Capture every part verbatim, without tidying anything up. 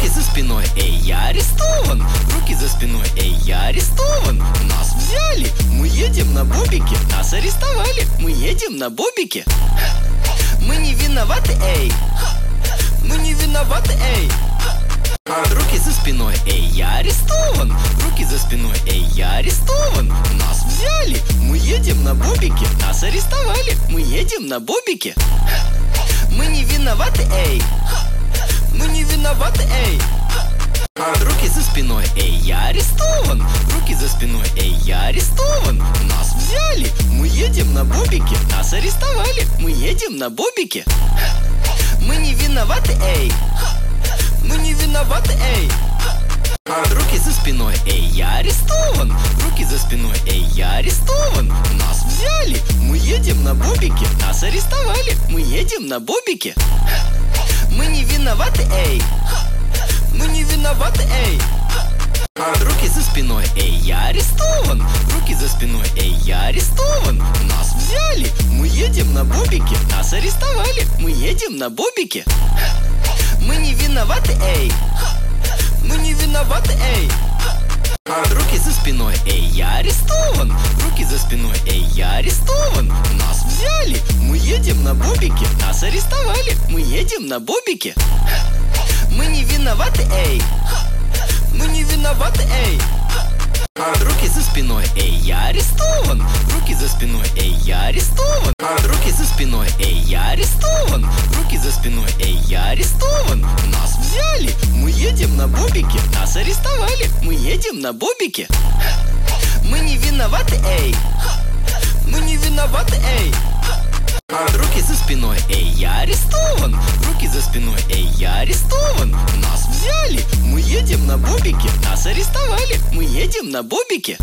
Руки за спиной, эй, я арестован. Руки за спиной, эй, я арестован. Нас взяли, мы едем на бобике. Нас арестовали, мы едем на бобике. Мы не виноваты, эй. Мы не виноваты, эй. Руки за спиной, эй, я арестован. Руки за спиной, эй, я арестован. Нас взяли, мы едем на бобике. Нас арестовали, мы едем на бобике. Мы не виноваты, эй. Мы не виноваты, эй. Руки за спиной, эй, я арестован. Руки за спиной, эй, я арестован. Нас взяли, мы едем на бобике. Нас арестовали, мы едем на бобике. Мы не виноваты, эй. Мы не виноваты, эй. Руки за спиной, эй, я арестован. Руки за спиной, эй, я арестован. Нас взяли, мы едем на бобике. Нас арестовали, мы едем на бобике. Мы не виноваты, эй. Мы не виноваты, эй. Руки за спиной, эй, я арестован. Руки за спиной, эй, я арестован. Нас взяли, мы едем на бобике. Нас арестовали, мы едем на бобике. Мы не виноваты, эй. Мы не виноваты, эй. Руки за спиной, эй, я арестован. Руки за спиной, эй, я арестован. Нас взяли, мы едем на бобике. Нас арестовали, мы едем на бобике. Мы не виноваты, эй. Мы не виноваты, эй. Руки за спиной, эй, я арестован. Руки за спиной, эй, я арестован. Руки за спиной, эй, я арестован. Руки за спиной, эй, я арестован. Нас взяли, мы едем на бобике. Нас арестовали, мы едем на бобике. Мы не виноваты, эй. Мы не виноваты, эй. Руки за спиной, эй, я арестован. Руки за спиной, эй, я арестован. Нас взяли, мы едем на бобике. Нас арестовали, мы едем на бобике.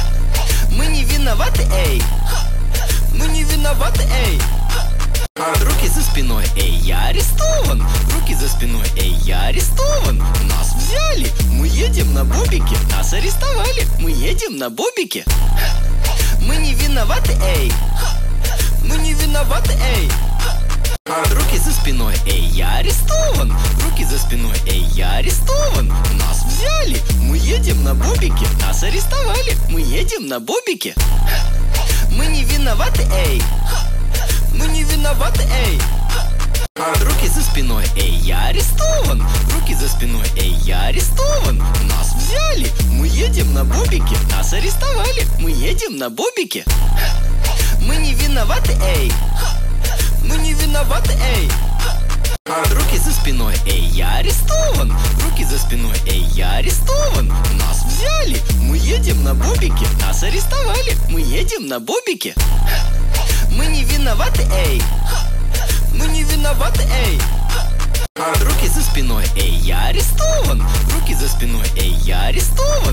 Мы не виноваты, эй. Мы не виноваты, эй. Руки за спиной, эй, я арестован. Руки за спиной, эй, я арестован. Нас взяли, мы едем на бобике. Нас арестовали, мы едем на бобике. Мы не виноваты, эй. Мы не виноваты, эй. Руки за спиной, эй, я арестован. Руки за спиной, эй, я арестован. Нас взяли, мы едем на бобике. Нас арестовали, мы едем на бобике. Мы не виноваты, эй. Мы не виноваты, эй. Руки за спиной, эй, я арестован. Руки за спиной, эй, я арестован. Нас взяли, мы едем на бобике. Нас арестовали, мы едем на бобике. Мы не виноваты, эй. Мы не виноваты, эй. Руки за спиной, эй, я арестован. Руки за спиной, эй, я арестован. Нас взяли, мы едем на бобике. Нас арестовали, мы едем на бобике. Мы не виноваты, эй. Мы не виноваты, эй. Руки за спиной, эй, я арестован. Руки за спиной, эй, я арестован.